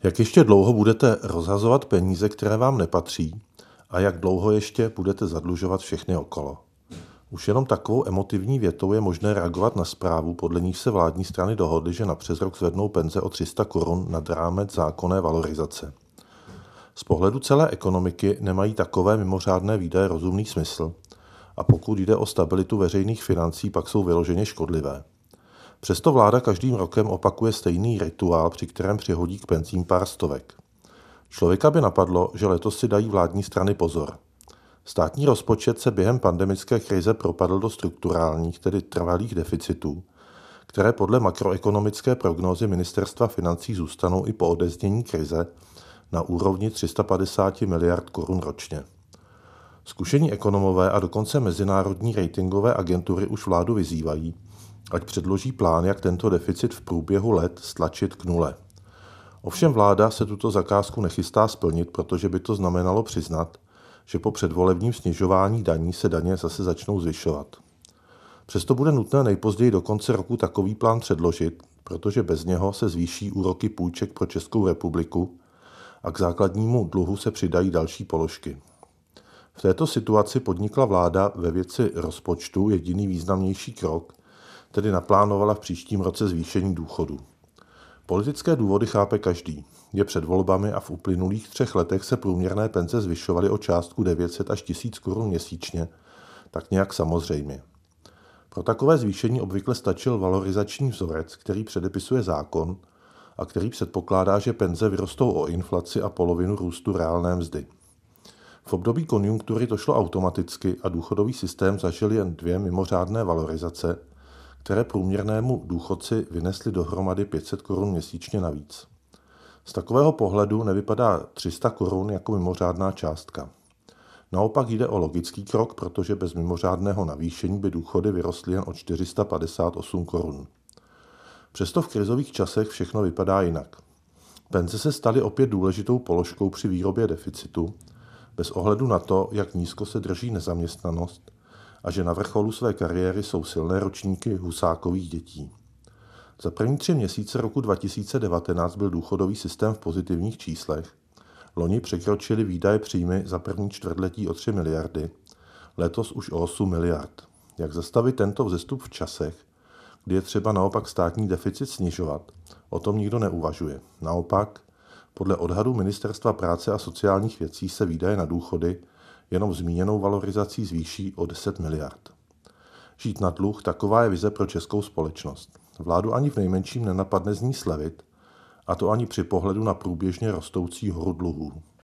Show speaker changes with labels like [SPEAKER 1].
[SPEAKER 1] Jak ještě dlouho budete rozhazovat peníze, které vám nepatří, a jak dlouho ještě budete zadlužovat všechny okolo? Už jenom takovou emotivní větou je možné reagovat na zprávu, podle níž se vládní strany dohodly, že na přes rok zvednou penze o 300 korun nad rámec zákonné valorizace. Z pohledu celé ekonomiky nemají takové mimořádné výdaje rozumný smysl a pokud jde o stabilitu veřejných financí, pak jsou vyloženě škodlivé. Přesto vláda každým rokem opakuje stejný rituál, při kterém přihodí k penzím pár stovek. Člověka by napadlo, že letos si dají vládní strany pozor. Státní rozpočet se během pandemické krize propadl do strukturálních, tedy trvalých deficitů, které podle makroekonomické prognózy Ministerstva financí zůstanou i po odeznění krize na úrovni 350 miliard korun ročně. Zkušení ekonomové a dokonce mezinárodní ratingové agentury už vládu vyzývají, ať předloží plán, jak tento deficit v průběhu let stlačit k nule. Ovšem vláda se tuto zakázku nechystá splnit, protože by to znamenalo přiznat, že po předvolebním snižování daní se daně zase začnou zvyšovat. Přesto bude nutné nejpozději do konce roku takový plán předložit, protože bez něho se zvýší úroky půjček pro Českou republiku a k základnímu dluhu se přidají další položky. V této situaci podnikla vláda ve věci rozpočtu jediný významnější krok, tedy naplánovala v příštím roce zvýšení důchodů. Politické důvody chápe každý. Je před volbami a v uplynulých 3 letech se průměrné penze zvyšovaly o částku 900 až 1000 korun měsíčně, tak nějak samozřejmě. Pro takové zvýšení obvykle stačil valorizační vzorec, který předepisuje zákon a který předpokládá, že penze vyrostou o inflaci a polovinu růstu reálné mzdy. V období konjunktury to šlo automaticky a důchodový systém zažil jen 2 mimořádné valorizace, které průměrnému důchodci vynesly dohromady 500 korun měsíčně navíc. Z takového pohledu nevypadá 300 korun jako mimořádná částka. Naopak jde o logický krok, protože bez mimořádného navýšení by důchody vyrostly jen o 458 korun. Přesto v krizových časech všechno vypadá jinak. Penze se staly opět důležitou položkou při výrobě deficitu, bez ohledu na to, jak nízko se drží nezaměstnanost a že na vrcholu své kariéry jsou silné ročníky Husákových dětí. Za první 3 měsíce roku 2019 byl důchodový systém v pozitivních číslech. Loni překročili výdaje příjmy za první čtvrtletí o 3 miliardy, letos už o 8 miliard. Jak zastavit tento vzestup v časech, kdy je třeba naopak státní deficit snižovat, o tom nikdo neuvažuje. Naopak, podle odhadu Ministerstva práce a sociálních věcí se výdaje na důchody jenom zmíněnou valorizací zvýší o 10 miliard. Žít na dluh, taková je vize pro českou společnost. Vládu ani v nejmenším nenapadne z ní slevit, a to ani při pohledu na průběžně rostoucí horu dluhů.